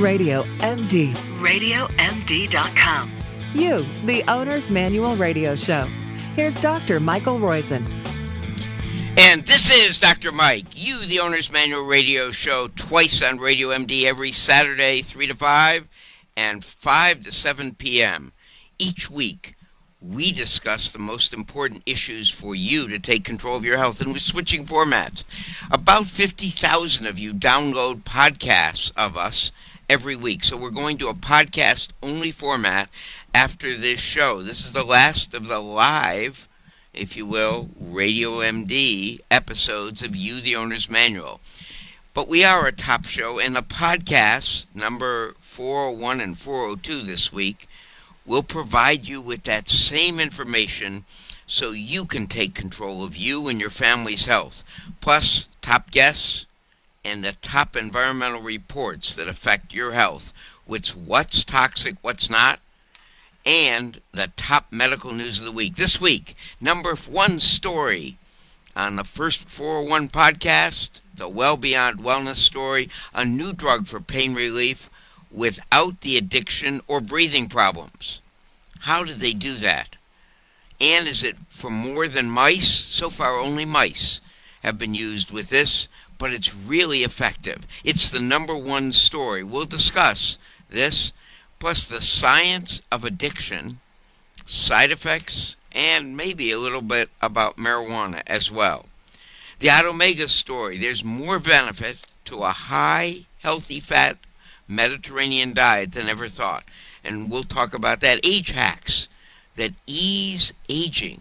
Radio MD. RadioMD.com. You, the Owner's Manual Radio Show. Here's Dr. Michael Roizen. And this is Dr. Mike, you, the Owner's Manual Radio Show, twice on Radio MD every Saturday, 3 to 5 and 5 to 7 p.m. Each week, we discuss the most important issues for you to take control of your health, and we're switching formats. About 50,000 of you download podcasts of us every week, so we're going to a podcast-only format after this show. This is the last of the live, if you will, Radio MD episodes of You, the Owner's Manual. But we are a top show, and the podcast, number 401 and 402 this week, will provide you with that same information so you can take control of you and your family's health, plus top guests and the top environmental reports that affect your health, with what's toxic, what's not, and the top medical news of the week. This week, number one story on the first 401 podcast, the Well Beyond Wellness story, a new drug for pain relief without the addiction or breathing problems. How did they do that? And is it for more than mice? So far, only mice have been used with this, but it's really effective. It's the number one story. We'll discuss this, plus the science of addiction, side effects, and maybe a little bit about marijuana as well. The Omega story. There's more benefit to a high, healthy fat Mediterranean diet than ever thought. And we'll talk about that. Age hacks that ease aging,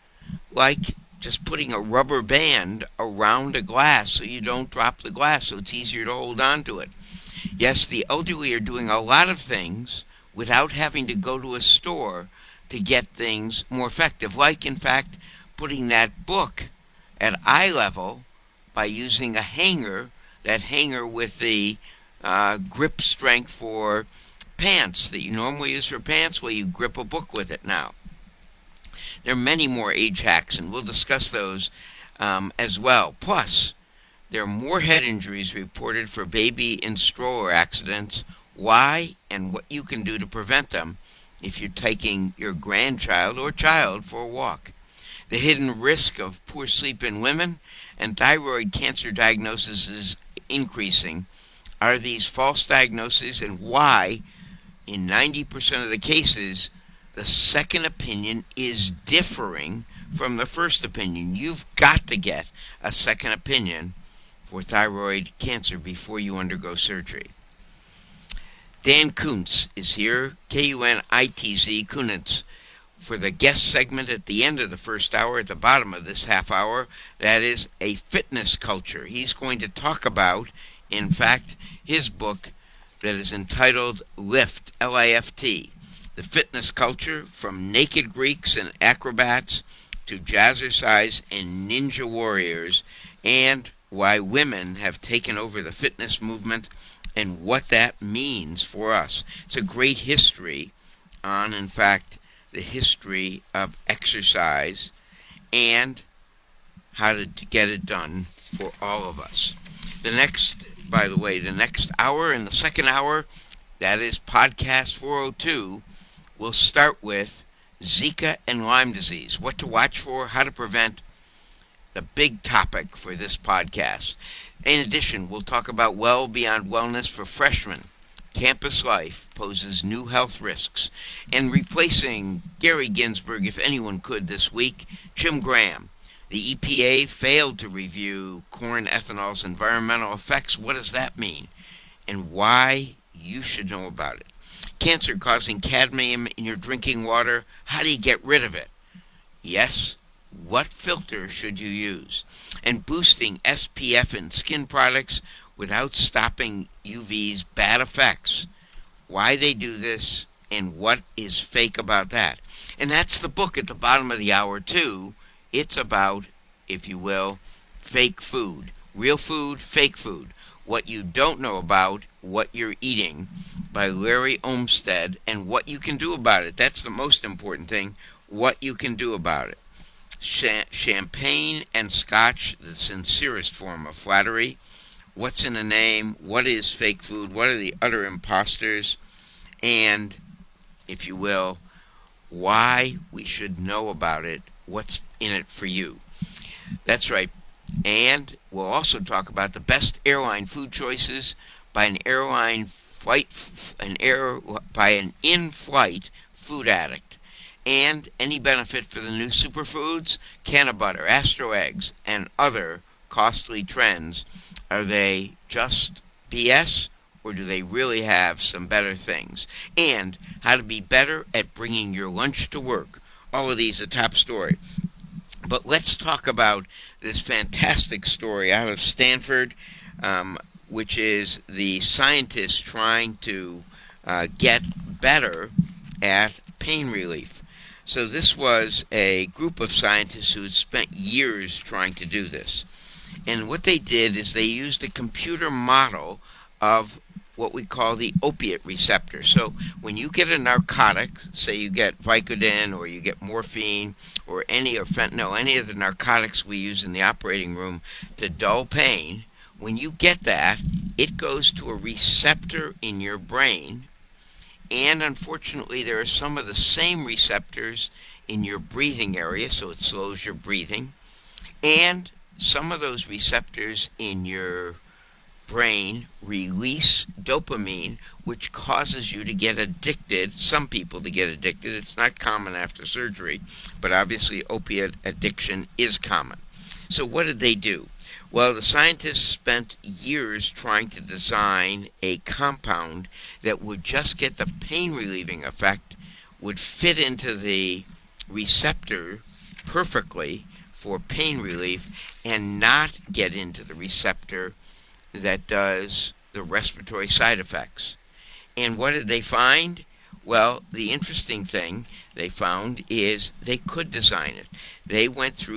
like just putting a rubber band around a glass so you don't drop the glass, so it's easier to hold on to it. Yes, the elderly are doing a lot of things without having to go to a store to get things more effective, like, in fact, putting that book at eye level by using a hanger, that hanger with the grip strength for pants that you normally use for pants. Well, you grip a book with it now. There are many more age hacks, and we'll discuss those as well. Plus, there are more head injuries reported for baby and stroller accidents. Why and what you can do to prevent them if you're taking your grandchild or child for a walk. The hidden risk of poor sleep in women and thyroid cancer diagnosis is increasing. Are these false diagnoses, and why, in 90% of the cases, the second opinion is differing from the first opinion? You've got to get a second opinion for thyroid cancer before you undergo surgery. Dan Kuntz is here, Kunitz, Kunitz, for the guest segment at the end of the first hour, at the bottom of this half hour. That is a fitness culture. He's going to talk about, in fact, his book that is entitled Lift, L-I-F-T, the fitness culture from naked Greeks and acrobats to jazzercise and ninja warriors, and why women have taken over the fitness movement and what that means for us. It's a great history on, in fact, the history of exercise and how to get it done for all of us. The next hour, and the second hour, that is podcast 402, we'll start with Zika and Lyme disease, what to watch for, how to prevent, the big topic for this podcast. In addition, we'll talk about Well Beyond Wellness for freshmen. Campus life poses new health risks. And replacing Gary Ginsberg, if anyone could this week, Jim Graham. The EPA failed to review corn ethanol's environmental effects. What does that mean? And why you should know about it. Cancer causing cadmium in your drinking water. How do you get rid of it? Yes, what filter should you use? And boosting SPF in skin products without stopping UV's bad effects. Why they do this and what is fake about that. And that's the book at the bottom of the hour, too. It's about, if you will, fake food. Real food, fake food. What you don't know about what you're eating, by Larry Olmsted, and what you can do about it. That's the most important thing, what you can do about it. Champagne and scotch, the sincerest form of flattery. what's in a name, what is fake food, what are the utter imposters, and, if you will, why we should know about it, what's in it for you. That's right. And we'll also talk about the best airline food choices by an in-flight food addict, and any benefit for the new superfoods, Canna Butter, Astro Eggs, and other costly trends. Are they just BS, or do they really have some better things? And how to be better at bringing your lunch to work. All of these a top story. But let's talk about this fantastic story out of Stanford, which is the scientists trying to get better at pain relief. So this was a group of scientists who had spent years trying to do this. And what they did is they used a computer model of what we call the opiate receptor. So when you get a narcotic, say you get Vicodin or you get morphine or fentanyl, any of the narcotics we use in the operating room to dull pain, when you get that, it goes to a receptor in your brain, and unfortunately there are some of the same receptors in your breathing area, so it slows your breathing, and some of those receptors in your brain release dopamine, which causes you to get addicted, some people to get addicted. It's not common after surgery, but obviously opiate addiction is common. So what did they do? Well, the scientists spent years trying to design a compound that would just get the pain-relieving effect, would fit into the receptor perfectly for pain relief, and not get into the receptor that does the respiratory side effects. And what did they find? Well, the interesting thing they found is they could design it. They went through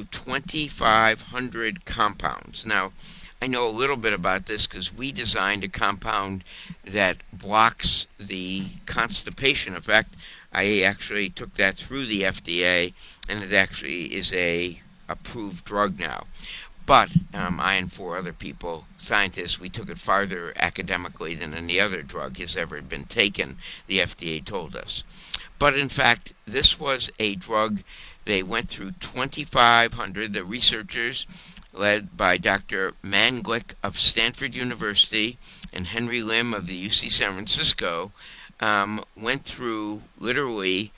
2,500 compounds. Now, I know a little bit about this because we designed a compound that blocks the constipation effect. I actually took that through the FDA, and it actually is a approved drug now. But I and four other people, scientists, we took it farther academically than any other drug has ever been taken, the FDA told us. But in fact, this was a drug. They went through 2,500. The researchers, led by Dr. Manglick of Stanford University and Henry Lim of the UC San Francisco, went through literally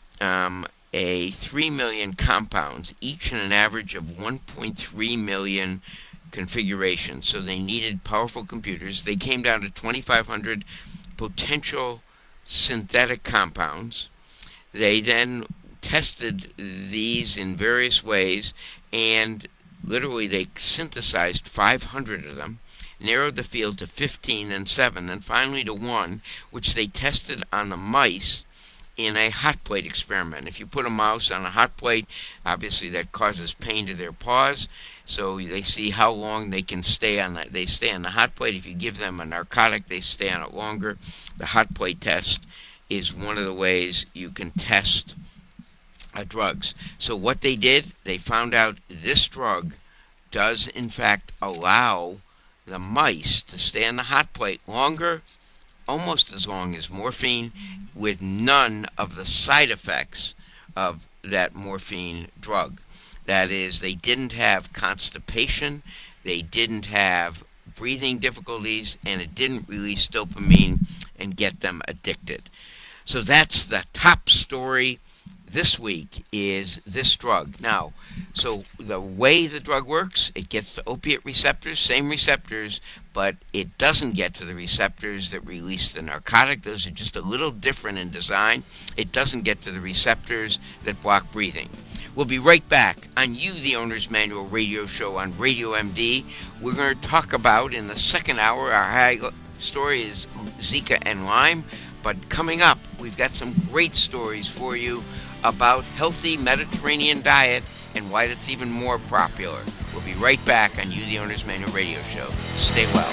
3 million compounds, each in an average of 1.3 million configurations. So they needed powerful computers. They came down to 2,500 potential synthetic compounds. They then tested these in various ways, and literally they synthesized 500 of them, narrowed the field to 15, then 7, then finally to 1, which they tested on the mice in a hot plate experiment. If you put a mouse on a hot plate, obviously that causes pain to their paws, so they see how long they can stay on that. They stay on the hot plate. If you give them a narcotic, they stay on it longer. The hot plate test is one of the ways you can test drugs. So what they did, they found out this drug does in fact allow the mice to stay on the hot plate longer, almost as long as morphine, with none of the side effects of that morphine drug. That is, they didn't have constipation, they didn't have breathing difficulties, and it didn't release dopamine and get them addicted. So that's the top story this week, is this drug. Now, so the way the drug works, it gets to opiate receptors, same receptors, but it doesn't get to the receptors that release the narcotic. Those are just a little different in design. It doesn't get to the receptors that block breathing. We'll be right back on You, the Owner's Manual radio show on Radio MD. We're going to talk about, in the second hour, our high story is Zika and Lyme. But coming up, we've got some great stories for you about healthy Mediterranean diet and why that's even more popular. We'll be right back on You, the Owner's Manual radio show. Stay well.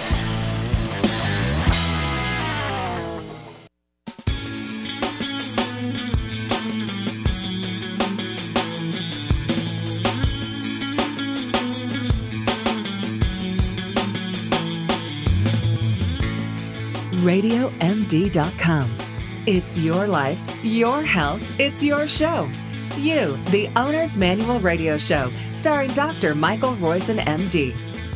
YouVMD.com. It's your life, your health, it's your show. You, the Owner's Manual Radio Show, starring Dr. Michael Roizen, MD.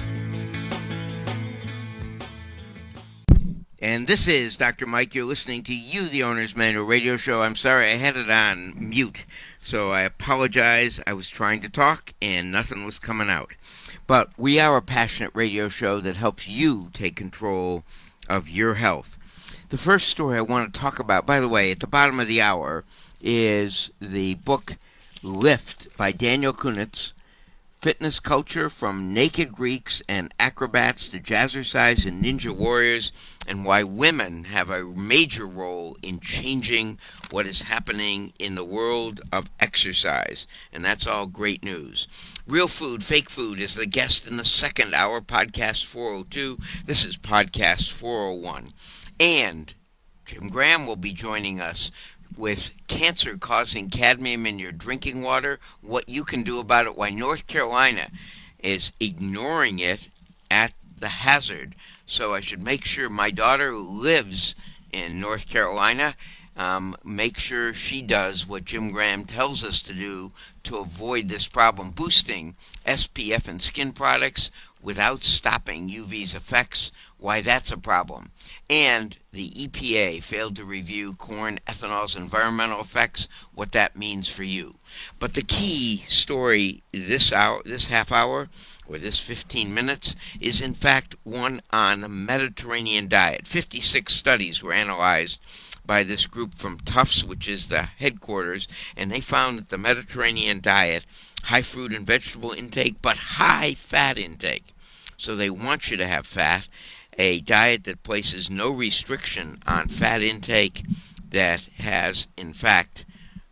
And this is Dr. Mike. You're listening to You, the Owner's Manual Radio Show. I'm sorry, I had it on mute, so I apologize. I was trying to talk, and nothing was coming out. But we are a passionate radio show that helps you take control of your health. The first story I want to talk about, by the way, at the bottom of the hour, is the book Lift by Daniel Kunitz. Fitness culture from naked Greeks and acrobats to jazzercise and ninja warriors, and why women have a major role in changing what is happening in the world of exercise. And that's all great news. Real Food, Fake Food is the guest in the second hour, Podcast 402. This is Podcast 401. And Jim Graham will be joining us with cancer causing cadmium in your drinking water, what you can do about it, why North Carolina is ignoring it at the hazard. So I should make sure my daughter, who lives in North Carolina, make sure she does what Jim Graham tells us to do to avoid this problem, boosting SPF and skin products without stopping UV's effects, why that's a problem. And the EPA failed to review corn ethanol's environmental effects, what that means for you. But the key story this hour, this half hour, or this 15 minutes, is in fact one on the Mediterranean diet. 56 studies were analyzed by this group from Tufts, which is the headquarters, and they found that the Mediterranean diet, high fruit and vegetable intake, but high fat intake. So they want you to have fat, a diet that places no restriction on fat intake, that has, in fact,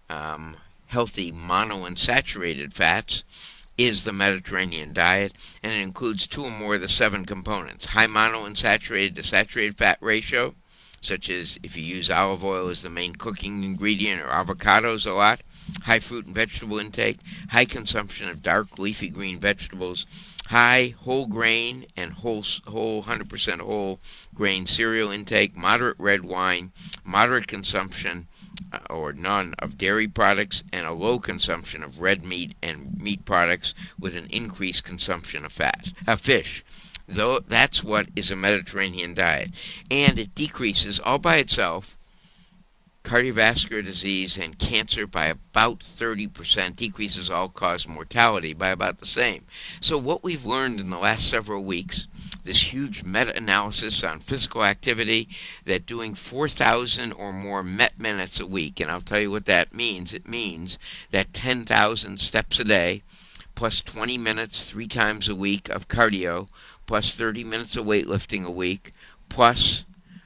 healthy monounsaturated fats, is the Mediterranean diet, and it includes 2 or more of the 7 components. High monounsaturated to saturated fat ratio, such as if you use olive oil as the main cooking ingredient or avocados a lot. High fruit and vegetable intake, high consumption of dark leafy green vegetables, high whole grain and whole 100% whole grain cereal intake, moderate red wine, moderate consumption or none of dairy products, and a low consumption of red meat and meat products with an increased consumption of fish. Though that's what is a Mediterranean diet. And it decreases all by itself cardiovascular disease and cancer by about 30%, decreases all-cause mortality by about the same. So what we've learned in the last several weeks, this huge meta-analysis on physical activity, that doing 4,000 or more MET minutes a week, and I'll tell you what that means. It means that 10,000 steps a day, plus 20 minutes 3 times a week of cardio, plus 30 minutes of weightlifting a week, plus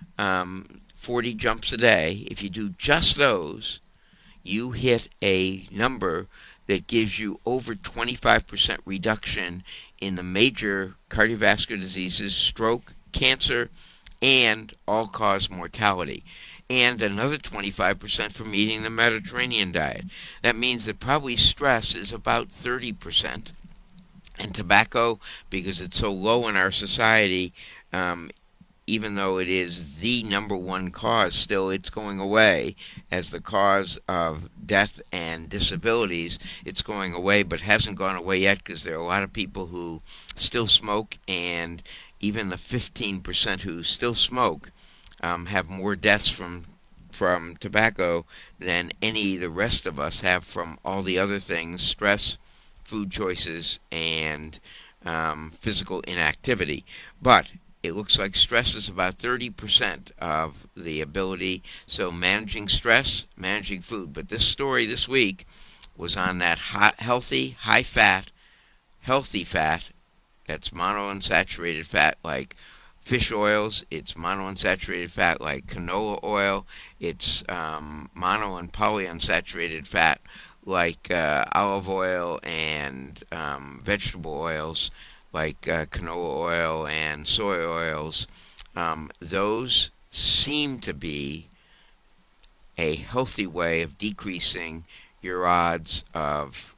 40 jumps a day. If you do just those, you hit a number that gives you over 25% reduction in the major cardiovascular diseases, stroke, cancer, and all-cause mortality. And another 25% from eating the Mediterranean diet. That means that probably stress is about 30%. And tobacco, because it's so low in our society, even though it is the number 1 cause, still it's going away as the cause of death and disabilities. It's going away, but hasn't gone away yet because there are a lot of people who still smoke, and even the 15% who still smoke have more deaths from tobacco than any the rest of us have from all the other things, stress, food choices, and physical inactivity. But it looks like stress is about 30% of the ability. So managing stress, managing food. But this story this week was on that healthy, high fat, healthy fat. That's monounsaturated fat like fish oils. It's monounsaturated fat like canola oil. It's mono and polyunsaturated fat like olive oil and vegetable oils like canola oil and soy oils. Those seem to be a healthy way of decreasing your odds of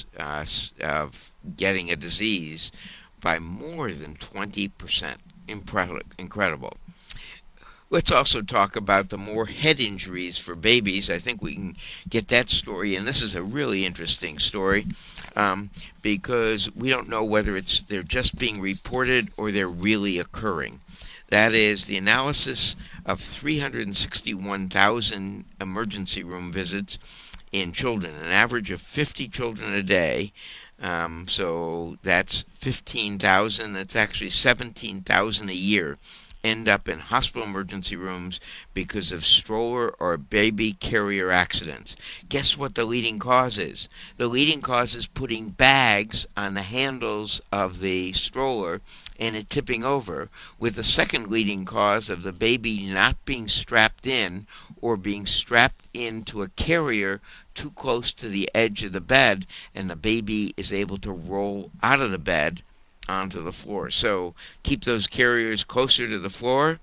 getting a disease by more than 20%. Incredible. let's also talk about the more head injuries for babies. I think we can get that story, and this is a really interesting story because we don't know whether they're just being reported or they're really occurring. That is, the analysis of 361,000 emergency room visits in children, an average of 50 children a day. So that's 15,000. That's actually 17,000 a year end up in hospital emergency rooms because of stroller or baby carrier accidents. Guess what the leading cause is? The leading cause is putting bags on the handles of the stroller and it tipping over, with the second leading cause of the baby not being strapped in or being strapped into a carrier too close to the edge of the bed, and the baby is able to roll out of the bed onto the floor. So keep those carriers closer to the floor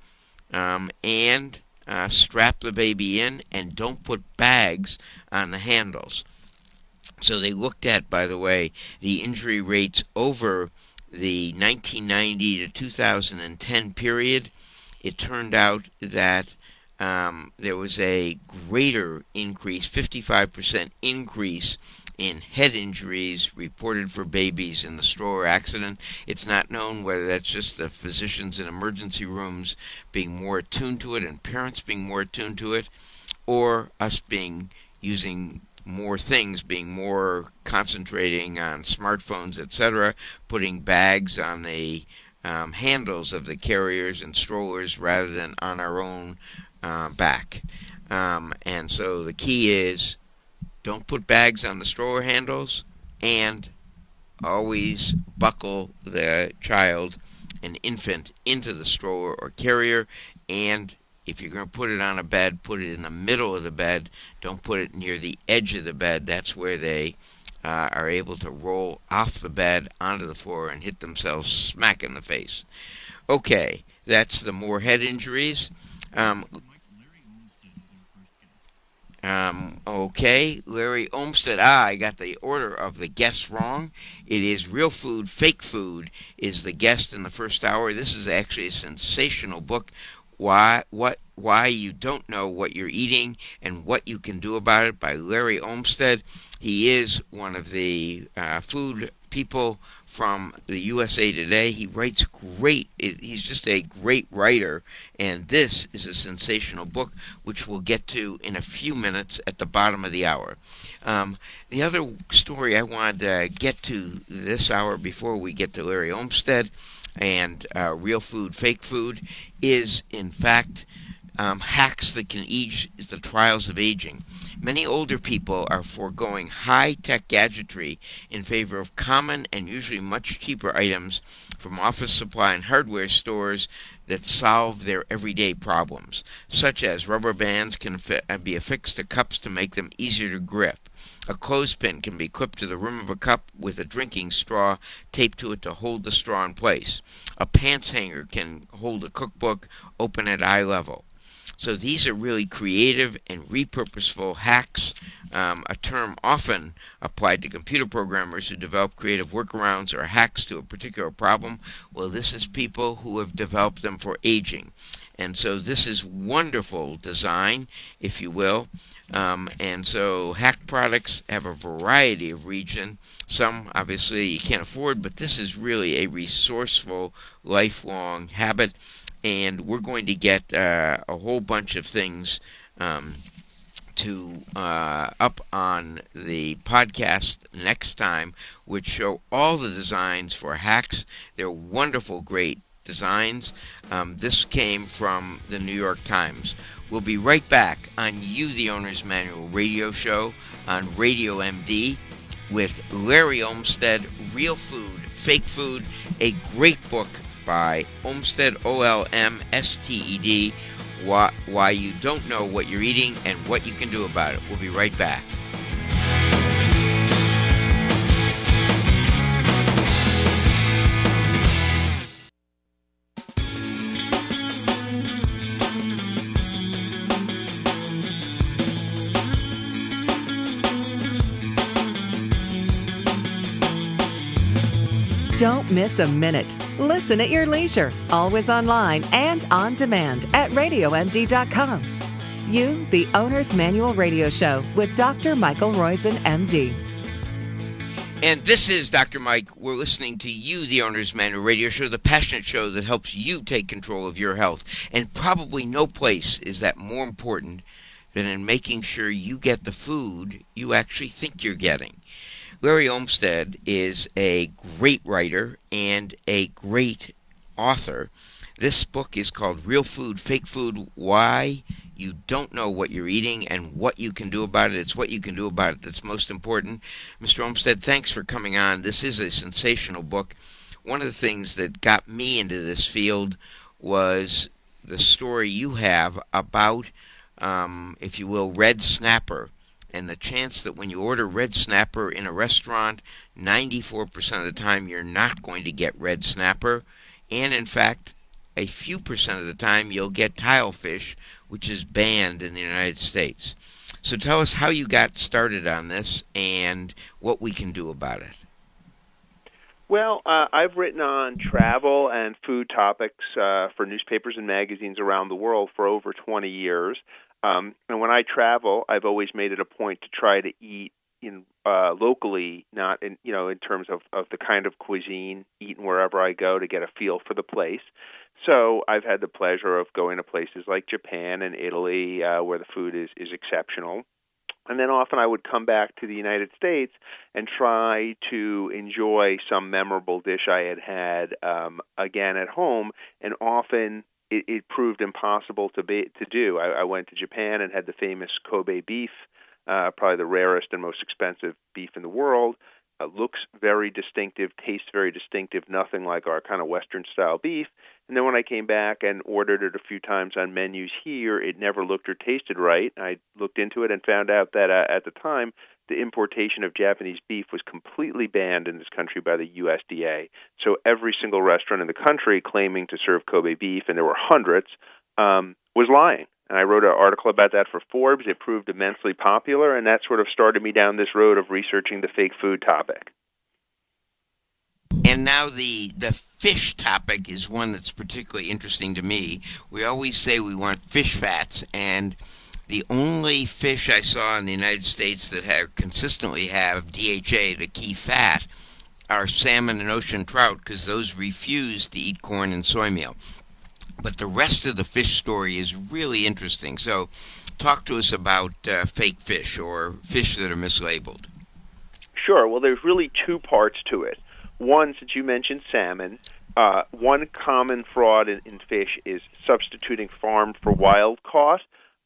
and strap the baby in, and don't put bags on the handles. So they looked at, by the way, the injury rates over the 1990 to 2010 period. It turned out that there was a greater increase, 55% increase in head injuries reported for babies in the stroller accident. It's not known whether that's just the physicians in emergency rooms being more attuned to it and parents being more attuned to it, or us using more things, being more concentrating on smartphones, etc., putting bags on the handles of the carriers and strollers rather than on our own back. And so the key is, don't put bags on the stroller handles, and always buckle the child, an infant, into the stroller or carrier. And if you're going to put it on a bed, put it in the middle of the bed. Don't put it near the edge of the bed. That's where they are able to roll off the bed onto the floor and hit themselves smack in the face. Okay, that's the more head injuries. Okay, Larry Olmsted. I got the order of the guests wrong. It is Real Food, Fake Food is the guest in the first hour. This is actually a sensational book. Why you don't know what you're eating and what you can do about it, by Larry Olmsted. He is one of the food people from the USA Today. He writes great. He's just a great writer, and this is a sensational book, which we'll get to in a few minutes at the bottom of the hour. The other story I wanted to get to this hour before we get to Larry Olmsted and Real Food, Fake Food is, in fact, hacks that can ease the trials of aging. Many older people are foregoing high-tech gadgetry in favor of common and usually much cheaper items from office supply and hardware stores that solve their everyday problems, such as rubber bands can be affixed to cups to make them easier to grip. A clothespin can be clipped to the rim of a cup with a drinking straw taped to it to hold the straw in place. A pants hanger can hold a cookbook open at eye level. So these are really creative and repurposeful hacks, a term often applied to computer programmers who develop creative workarounds or hacks to a particular problem. Well, this is people who have developed them for aging. And so this is wonderful design, if you will. And so hack products have a variety of region. Some, obviously, you can't afford, but this is really a resourceful, lifelong habit. And we're going to get a whole bunch of things to up on the podcast next time, which show all the designs for hacks. They're wonderful, great designs. This came from the New York Times. We'll be right back on You, the Owner's Manual radio show on Radio MD with Larry Olmsted, Real Food, Fake Food, a great book by Olmsted, Olmsted, why you don't know what you're eating and what you can do about it. We'll be right back. Don't miss a minute. Listen at your leisure, always online and on demand at RadioMD.com. You, the Owner's Manual Radio Show with Dr. Michael Roizen, MD. And this is Dr. Mike. We're listening to You, the Owner's Manual Radio Show, the passionate show that helps you take control of your health. And probably no place is that more important than in making sure you get the food you actually think you're getting. Larry Olmsted is a great writer and a great author. This book is called Real Food, Fake Food, Why You Don't Know What You're Eating and What You Can Do About It. It's what you can do about it that's most important. Mr. Olmsted, thanks for coming on. This is a sensational book. One of the things that got me into this field was the story you have about, if you will, red snapper, and the chance that when you order red snapper in a restaurant, 94% of the time you're not going to get red snapper, and in fact, a few percent of the time you'll get tilefish, which is banned in the United States. So tell us how you got started on this and what we can do about it. Well, I've written on travel and food topics for newspapers and magazines around the world for over 20 years. And when I travel, I've always made it a point to try to eat locally, not in terms of the kind of cuisine, eaten wherever I go to get a feel for the place. So I've had the pleasure of going to places like Japan and Italy where the food is exceptional. And then often I would come back to the United States and try to enjoy some memorable dish I had again at home, and often it proved impossible to do. I went to Japan and had the famous Kobe beef, probably the rarest and most expensive beef in the world. Looks very distinctive, tastes very distinctive, nothing like our kind of Western-style beef. And then when I came back and ordered it a few times on menus here, it never looked or tasted right. I looked into it and found out that at the time, the importation of Japanese beef was completely banned in this country by the USDA. So every single restaurant in the country claiming to serve Kobe beef, and there were hundreds, was lying. And I wrote an article about that for Forbes. It proved immensely popular, and that sort of started me down this road of researching the fake food topic. And now the fish topic is one that's particularly interesting to me. We always say we want fish fats, and the only fish I saw in the United States that consistently have DHA, the key fat, are salmon and ocean trout, because those refuse to eat corn and soy meal. But the rest of the fish story is really interesting. So talk to us about fake fish or fish that are mislabeled. Sure. Well, there's really two parts to it. One, since you mentioned salmon, one common fraud in fish is substituting farmed for wild caught.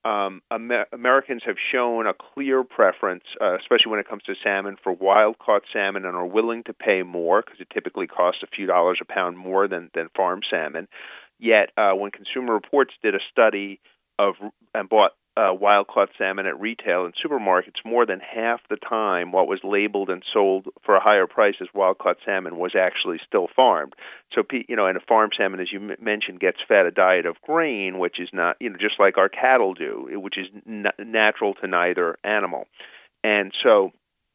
Americans have shown a clear preference, especially when it comes to salmon, for wild-caught salmon, and are willing to pay more because it typically costs a few dollars a pound more than farm salmon. Yet, when Consumer Reports did a study and bought wild-caught salmon at retail and supermarkets, more than half the time what was labeled and sold for a higher price as wild-caught salmon was actually still farmed. So, and a farm salmon, as you mentioned, gets fed a diet of grain, which is not, just like our cattle do, which is natural to neither animal. And so,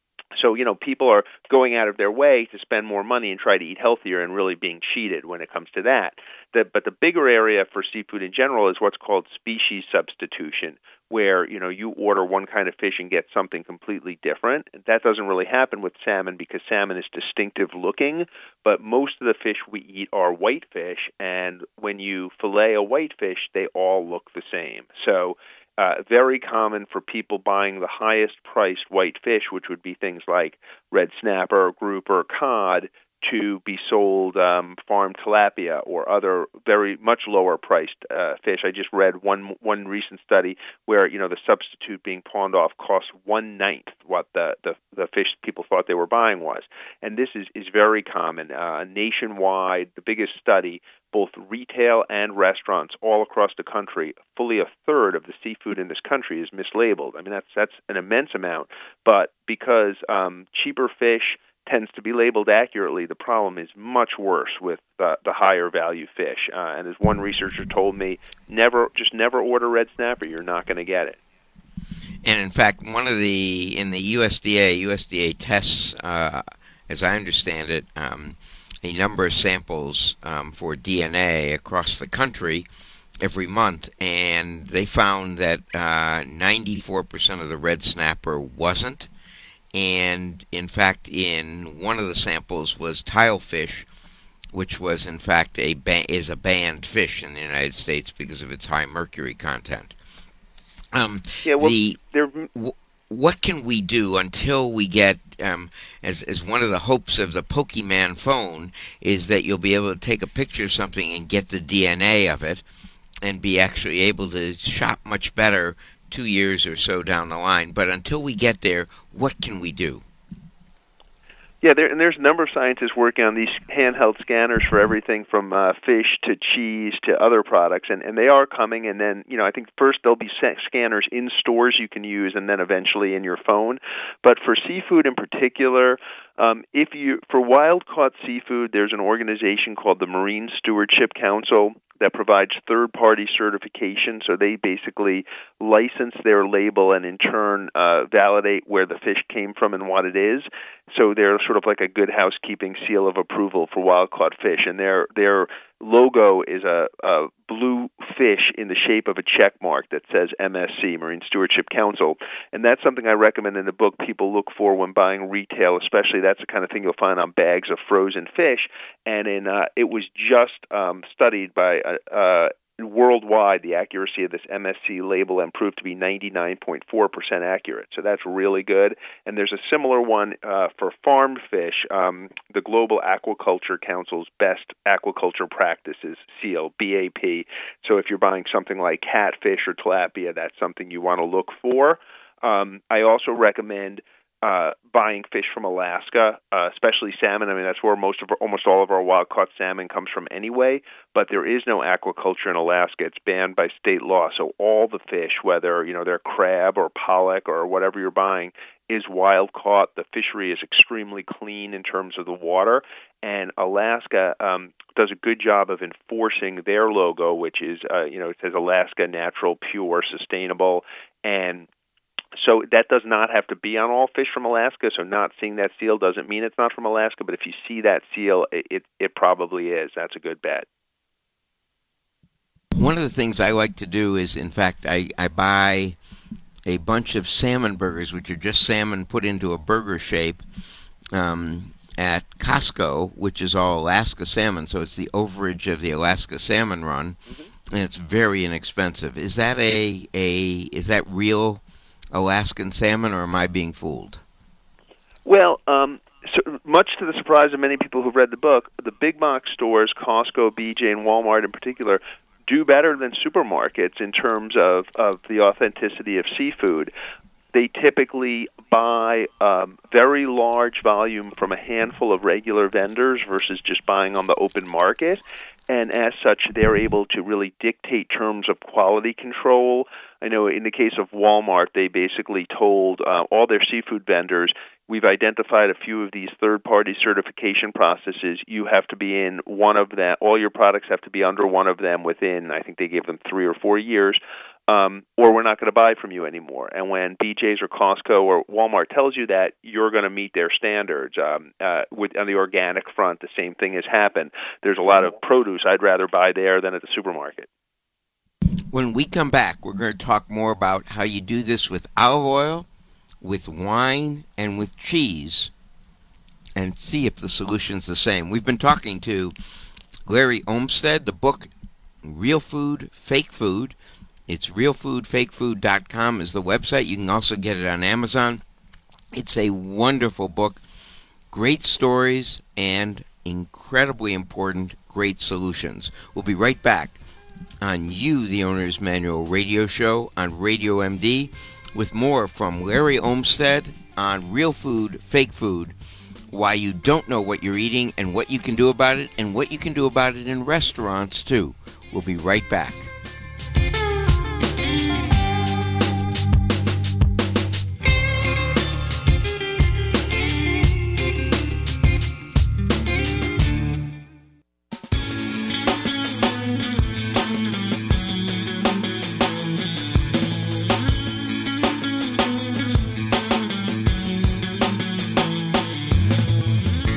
people are going out of their way to spend more money and try to eat healthier and really being cheated when it comes to that. But the bigger area for seafood in general is what's called species substitution, where, you order one kind of fish and get something completely different. That doesn't really happen with salmon because salmon is distinctive looking, but most of the fish we eat are whitefish, and when you fillet a whitefish, they all look the same. So very common for people buying the highest priced white fish, which would be things like red snapper, grouper, cod, to be sold farmed tilapia or other very much lower priced fish. I just read one recent study where the substitute being pawned off costs 1/9 what the fish people thought they were buying was, and this is very common nationwide. The biggest study, both retail and restaurants all across the country, fully a third of the seafood in this country is mislabeled. I mean that's an immense amount, but because cheaper fish tends to be labeled accurately, the problem is much worse with the higher value fish. And as one researcher told me, never order red snapper. You're not going to get it. And in fact, in the USDA tests, as I understand it, a number of samples for DNA across the country every month, and they found that 94% of the red snapper wasn't. And in fact, in one of the samples was tilefish, which was in fact is a banned fish in the United States because of its high mercury content. What can we do until we get, as one of the hopes of the Pokemon phone is that you'll be able to take a picture of something and get the DNA of it and be actually able to shop much better 2 years or so down the line. But until we get there, what can we do? Yeah, there's a number of scientists working on these handheld scanners for everything from fish to cheese to other products, and they are coming. And then, I think first there'll be scanners in stores you can use, and then eventually in your phone. But for seafood in particular, for wild-caught seafood, there's an organization called the Marine Stewardship Council that provides third-party certification. So they basically license their label and in turn validate where the fish came from and what it is. So they're sort of like a good housekeeping seal of approval for wild-caught fish. And their logo is a blue fish in the shape of a check mark that says MSC, Marine Stewardship Council. And that's something I recommend in the book people look for when buying retail, especially. That's the kind of thing you'll find on bags of frozen fish. And it was just studied by worldwide, the accuracy of this MSC label and proved to be 99.4% accurate. So that's really good. And there's a similar one for farm fish. The Global Aquaculture Council's Best Aquaculture Practices seal, BAP. So if you're buying something like catfish or tilapia, that's something you want to look for. I also recommend buying fish from Alaska, especially salmon. I mean, that's where almost all of our wild-caught salmon comes from anyway, but there is no aquaculture in Alaska. It's banned by state law, so all the fish, whether, they're crab or pollock or whatever you're buying, is wild-caught. The fishery is extremely clean in terms of the water, and Alaska does a good job of enforcing their logo, which is, it says Alaska Natural, Pure, Sustainable, and so that does not have to be on all fish from Alaska, so not seeing that seal doesn't mean it's not from Alaska, but if you see that seal, it probably is. That's a good bet. One of the things I like to do is, in fact, I buy a bunch of salmon burgers, which are just salmon put into a burger shape, at Costco, which is all Alaska salmon, so it's the overage of the Alaska Salmon Run, and it's very inexpensive. Is that is that real Alaskan salmon, or am I being fooled? Well, so much to the surprise of many people who've read the book, the big box stores, Costco, BJ, and Walmart in particular, do better than supermarkets in terms of the authenticity of seafood. They typically buy very large volume from a handful of regular vendors versus just buying on the open market. And as such, they're able to really dictate terms of quality control. I know in the case of Walmart, they basically told all their seafood vendors, we've identified a few of these third-party certification processes. You have to be in one of them. All your products have to be under one of them within, I think they gave them 3 or 4 years, or we're not going to buy from you anymore. And when BJ's or Costco or Walmart tells you that, you're going to meet their standards. On the organic front, the same thing has happened. There's a lot of produce I'd rather buy there than at the supermarket. When we come back, we're going to talk more about how you do this with olive oil, with wine, and with cheese, and see if the solution's the same. We've been talking to Larry Olmsted. The book, Real Food, Fake Food. It's realfoodfakefood.com is the website. You can also get it on Amazon. It's a wonderful book, great stories, and incredibly important, great solutions. We'll be right back on You, the Owner's Manual radio show on Radio MD with more from Larry Olmsted on Real Food, Fake Food, why you don't know what you're eating and what you can do about it, and what you can do about it in restaurants, too. We'll be right back.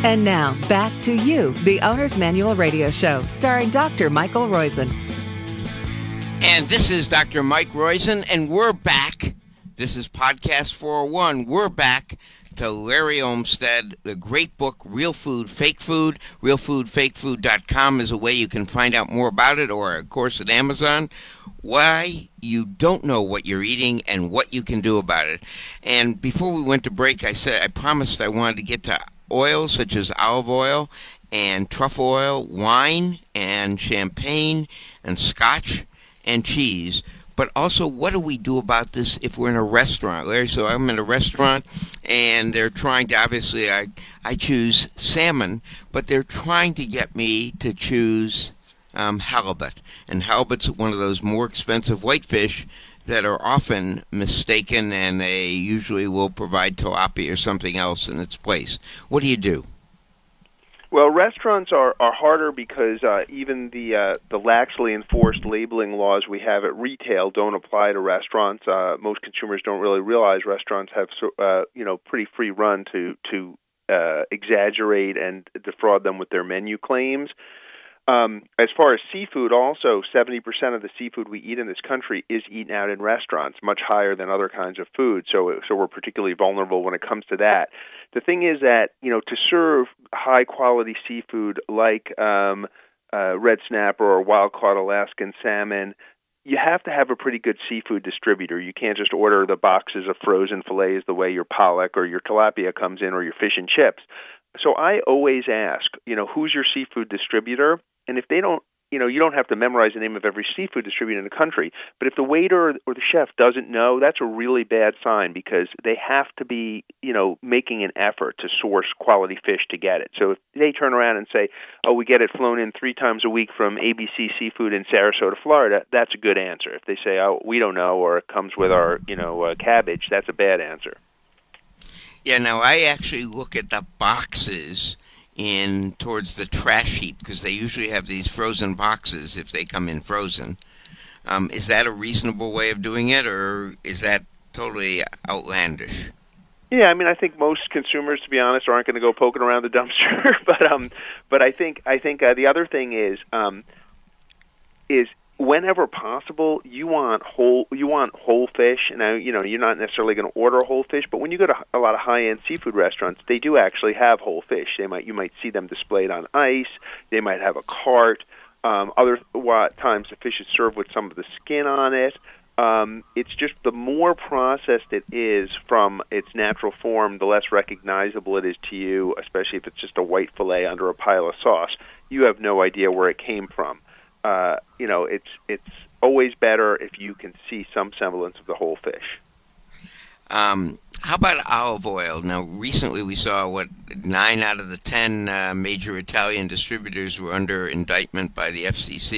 And now, back to you, the Owner's Manual Radio Show, starring Dr. Michael Roizen. And this is Dr. Mike Roizen, and we're back. This is Podcast 401. We're back to Larry Olmsted, the great book, Real Food, Fake Food. RealFoodFakeFood.com is a way you can find out more about it, or, of course, at Amazon. Why you don't know what you're eating and what you can do about it. And before we went to break, I promised I wanted to get to oils such as olive oil and truffle oil, wine and champagne and scotch and cheese. But also, what do we do about this if we're in a restaurant, Larry? So I'm in a restaurant, and they're trying to, obviously, I choose salmon, but they're trying to get me to choose halibut. And halibut's one of those more expensive whitefish that are often mistaken, and they usually will provide tilapia or something else in its place. What do you do? Well, restaurants are harder because even the laxly enforced labeling laws we have at retail don't apply to restaurants. Most consumers don't really realize restaurants have pretty free run to exaggerate and defraud them with their menu claims. As far as seafood, also 70% of the seafood we eat in this country is eaten out in restaurants, much higher than other kinds of food. So we're particularly vulnerable when it comes to that. The thing is that, to serve high quality seafood like red snapper or wild caught Alaskan salmon, you have to have a pretty good seafood distributor. You can't just order the boxes of frozen fillets the way your pollock or your tilapia comes in, or your fish and chips. So I always ask, who's your seafood distributor? And if they don't, you don't have to memorize the name of every seafood distributor in the country. But if the waiter or the chef doesn't know, that's a really bad sign, because they have to be, making an effort to source quality fish to get it. So if they turn around and say, oh, we get it flown in 3 times a week from ABC Seafood in Sarasota, Florida, that's a good answer. If they say, oh, we don't know, or it comes with our, cabbage, that's a bad answer. Yeah, now I actually look at the boxes towards the trash heap, because they usually have these frozen boxes if they come in frozen. Is that a reasonable way of doing it, or is that totally outlandish? Yeah, I think most consumers, to be honest, aren't going to go poking around the dumpster. but I think the other thing is whenever possible, you want whole fish. Now, you're not necessarily going to order whole fish, but when you go to a lot of high-end seafood restaurants, they do actually have whole fish. You might see them displayed on ice. They might have a cart. Other times, the fish is served with some of the skin on it. It's just the more processed it is from its natural form, the less recognizable it is to you, especially if it's just a white fillet under a pile of sauce. You have no idea where it came from. It's always better if you can see some semblance of the whole fish. How about olive oil? Now, recently we saw 9 out of the 10 major Italian distributors were under indictment by the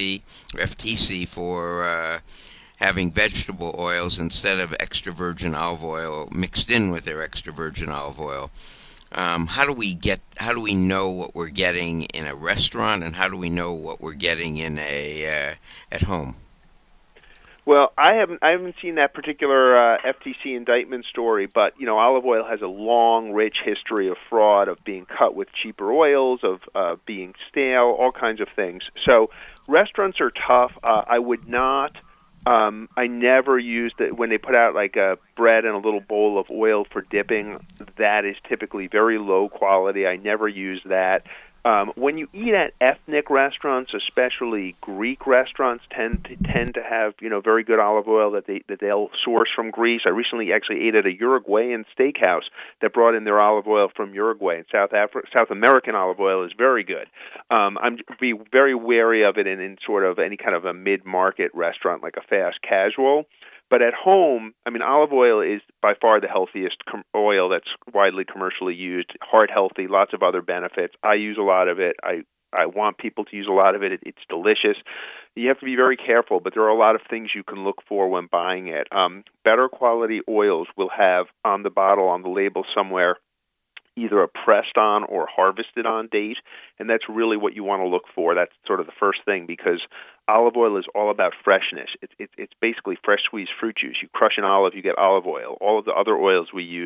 FTC for having vegetable oils instead of extra virgin olive oil mixed in with their extra virgin olive oil. How do we know what we're getting in a restaurant, and how do we know what we're getting in at home? Well, I haven't seen that particular FTC indictment story, but olive oil has a long, rich history of fraud, of being cut with cheaper oils, of being stale, all kinds of things. So restaurants are tough. I would not. I never used it when they put out like a bread and a little bowl of oil for dipping. That is typically very low quality. I never use that. When you eat at ethnic restaurants, especially Greek restaurants, tend to have very good olive oil that they'll source from Greece. I recently actually ate at a Uruguayan steakhouse that brought in their olive oil from Uruguay. And South American olive oil is very good. I'm be very wary of it in sort of any kind of a mid-market restaurant like a fast casual. But at home, olive oil is by far the healthiest oil that's widely commercially used, heart healthy, lots of other benefits. I use a lot of it. I want people to use a lot of it. It's delicious. You have to be very careful, but there are a lot of things you can look for when buying it. Better quality oils will have on the bottle, on the label somewhere, either a pressed on or harvested on date, and that's really what you want to look for. That's sort of the first thing, because olive oil is all about freshness. It's basically fresh squeezed fruit juice. You crush an olive, you get olive oil. All of the other oils we use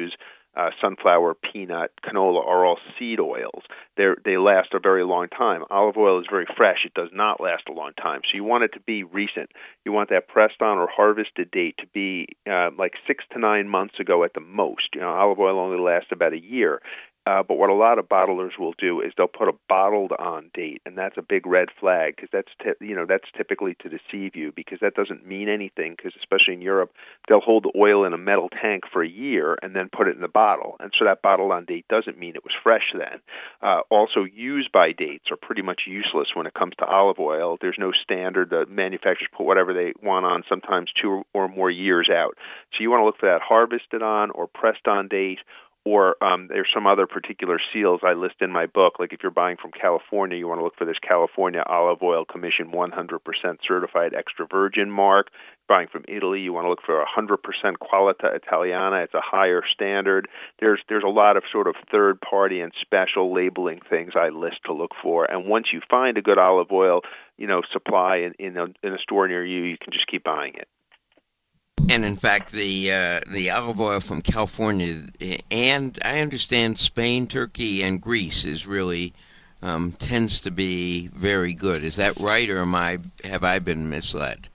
sunflower, peanut, canola are all seed oils. They last a very long time. Olive oil is very fresh. It does not last a long time. So you want it to be recent. You want that pressed on or harvested date to be like 6 to 9 months ago at the most. Olive oil only lasts about a year. But what a lot of bottlers will do is they'll put a bottled on date, and that's a big red flag because that's typically to deceive you, because that doesn't mean anything, because especially in Europe, they'll hold the oil in a metal tank for a year and then put it in the bottle. And so that bottled on date doesn't mean it was fresh then. Also, use by dates are pretty much useless when it comes to olive oil. There's no standard. The manufacturers put whatever they want on, sometimes 2 or more years out. So you want to look for that harvested on or pressed on date. Or there's some other particular seals I list in my book. Like if you're buying from California, you want to look for this California Olive Oil Commission 100% certified extra virgin mark. Buying from Italy, you want to look for 100% Qualità Italiana. It's a higher standard. There's a lot of sort of third party and special labeling things I list to look for. And once you find a good olive oil, supply in a store near you, you can just keep buying it. And in fact, the olive oil from California and I understand Spain, Turkey, and Greece is really tends to be very good. Is that right, or have I been misled?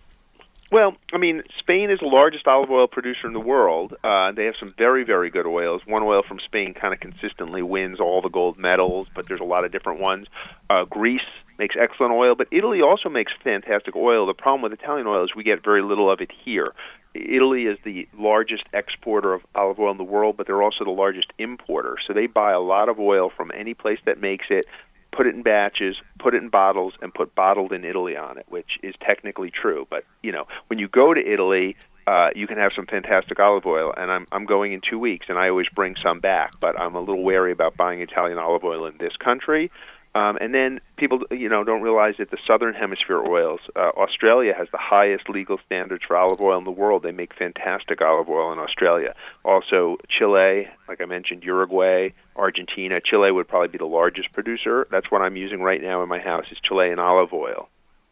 Well, Spain is the largest olive oil producer in the world. They have some very, very good oils. One oil from Spain kind of consistently wins all the gold medals, but there's a lot of different ones. Greece makes excellent oil, but Italy also makes fantastic oil. The problem with Italian oil is we get very little of it here. Italy is the largest exporter of olive oil in the world, but they're also the largest importer. So they buy a lot of oil from any place that makes it, put it in batches, put it in bottles, and put bottled in Italy on it, which is technically true. But, when you go to Italy, you can have some fantastic olive oil, and I'm going in 2 weeks, and I always bring some back, but I'm a little wary about buying Italian olive oil in this country. And then people, don't realize that the Southern Hemisphere oils, Australia has the highest legal standards for olive oil in the world. They make fantastic olive oil in Australia. Also, Chile, like I mentioned, Uruguay, Argentina. Chile would probably be the largest producer. That's what I'm using right now in my house is Chilean olive oil.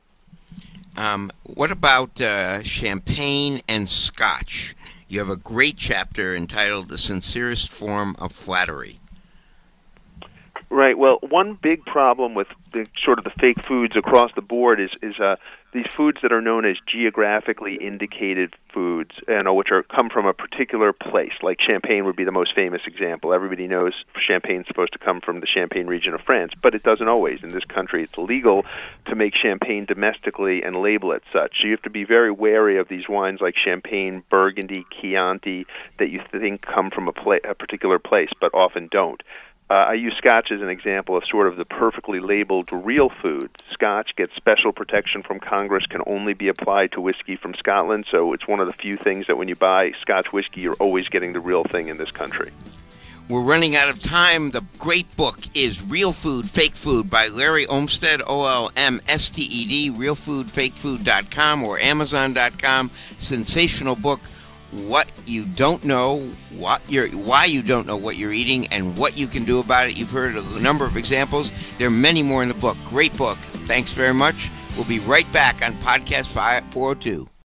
What about champagne and scotch? You have a great chapter entitled The Sincerest Form of Flattery. Right. Well, one big problem with the fake foods across the board is these foods that are known as geographically indicated foods, which come from a particular place. Like champagne would be the most famous example. Everybody knows champagne's supposed to come from the Champagne region of France, but it doesn't always. In this country, it's illegal to make champagne domestically and label it such. So you have to be very wary of these wines like Champagne, Burgundy, Chianti that you think come from a particular place, but often don't. I use Scotch as an example of sort of the perfectly labeled real food. Scotch gets special protection from Congress, can only be applied to whiskey from Scotland, so it's one of the few things that when you buy Scotch whiskey, you're always getting the real thing in this country. We're running out of time. The great book is Real Food, Fake Food by Larry Olmsted, Olmsted, realfoodfakefood.com or Amazon.com. Sensational book. What you don't know, why you don't know what you're eating, and what you can do about it. You've heard a number of examples. There are many more in the book. Great book. Thanks very much. We'll be right back on Podcast 402.